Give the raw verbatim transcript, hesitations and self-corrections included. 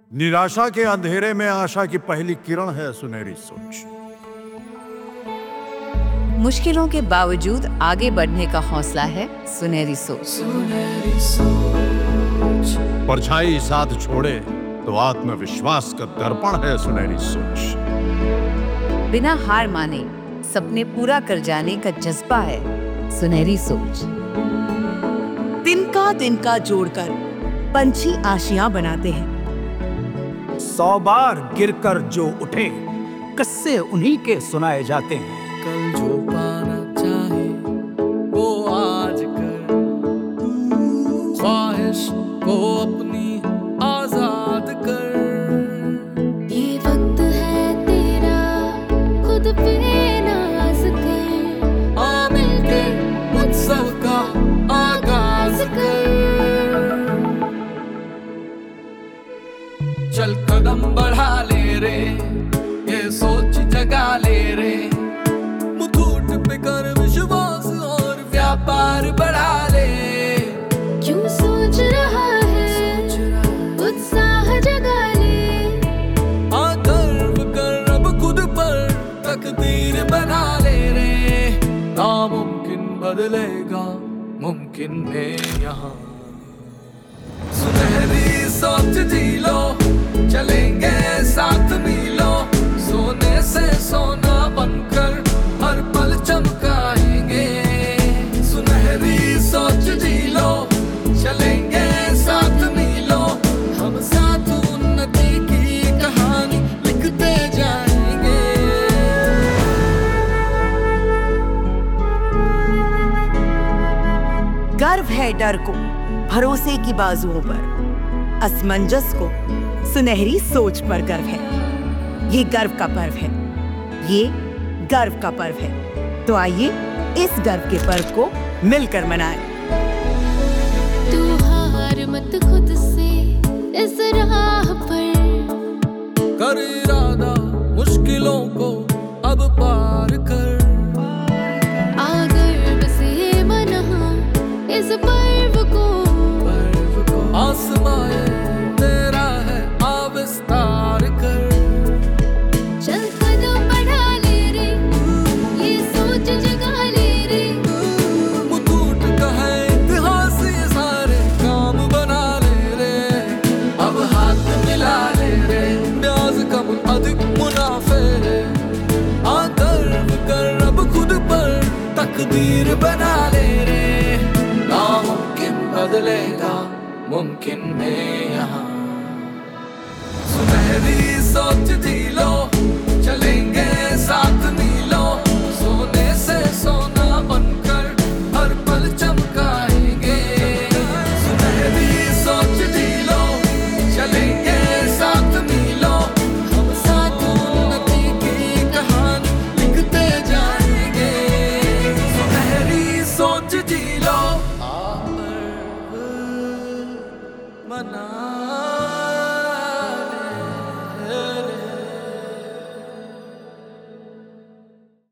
निराशा के अंधेरे में आशा की पहली किरण है सुनहरी सोच। मुश्किलों के बावजूद आगे बढ़ने का हौसला है सुनहरी सोच। सुनहरी सोच। परछाई साथ छोड़े तो आत्मविश्वास का दर्पण है सुनहरी सोच। बिना हार माने सपने पूरा कर जाने का जज्बा है सुनहरी सोच। तिनका तिनका जोड़कर पंछी आशियां बनाते हैं। सौ बार गिरकर जो उठे किस्से उन्हीं के सुनाए जाते हैं। कल जो पाना चाहे वो आज कर, ख्वाहिश को अपनी आजाद कर। ये वक्त है तेरा खुद पे नाज कर, आ मिलके उत्सव का आगाज कर। चल कदम बढ़ा ले रे, ये सोच जगा ले रे। मुथूट पे कर विश्वास और व्यापार बढ़ा ले। क्यों सोच रहा है उत्साह जगा ले। आ गर्व कर अब खुद पर, तकदीर बना ले रे। नामुमकिन बदलेगा मुमकिन में यहाँ। सुनहरी सोच जी लो, चलेंगे साथ मीलों। सोने से सोना बनकर हर पल चमकाएंगे। सुनहरी सोच जी लो, चलेंगे साथ मीलों। हम साथ उन्नति की कहानी लिखते जाएंगे। गर्व है डर को भरोसे की बाजुओं पर, असमंजस को सुनहरी सोच पर गर्व है। ये गर्व का पर्व है, ये गर्व का पर्व है। तो आइए इस गर्व के पर्व को मिलकर मनाएं। तू हार मत खुद से इस राह पर, कर इरादा मुश्किलों को अब पार कर। आ गर्व से मना इस पर्व को, पर्व को आसमाए तेरा है आविष्कार कर। चल कदम बढ़ा ले रे, ये सोच जगा ले रे। मुथूट का है इतिहास ये सारे काम बना ले रे। अब हाथ मिला ले रे, ब्याज कम अधिक मुनाफे रे। आ गर्व कर अब खुद पर, तकदीर बना ले रे। नामुमकिन बदलेगा मुमकिन में यहाँ। सुनहरी सोच जी लो,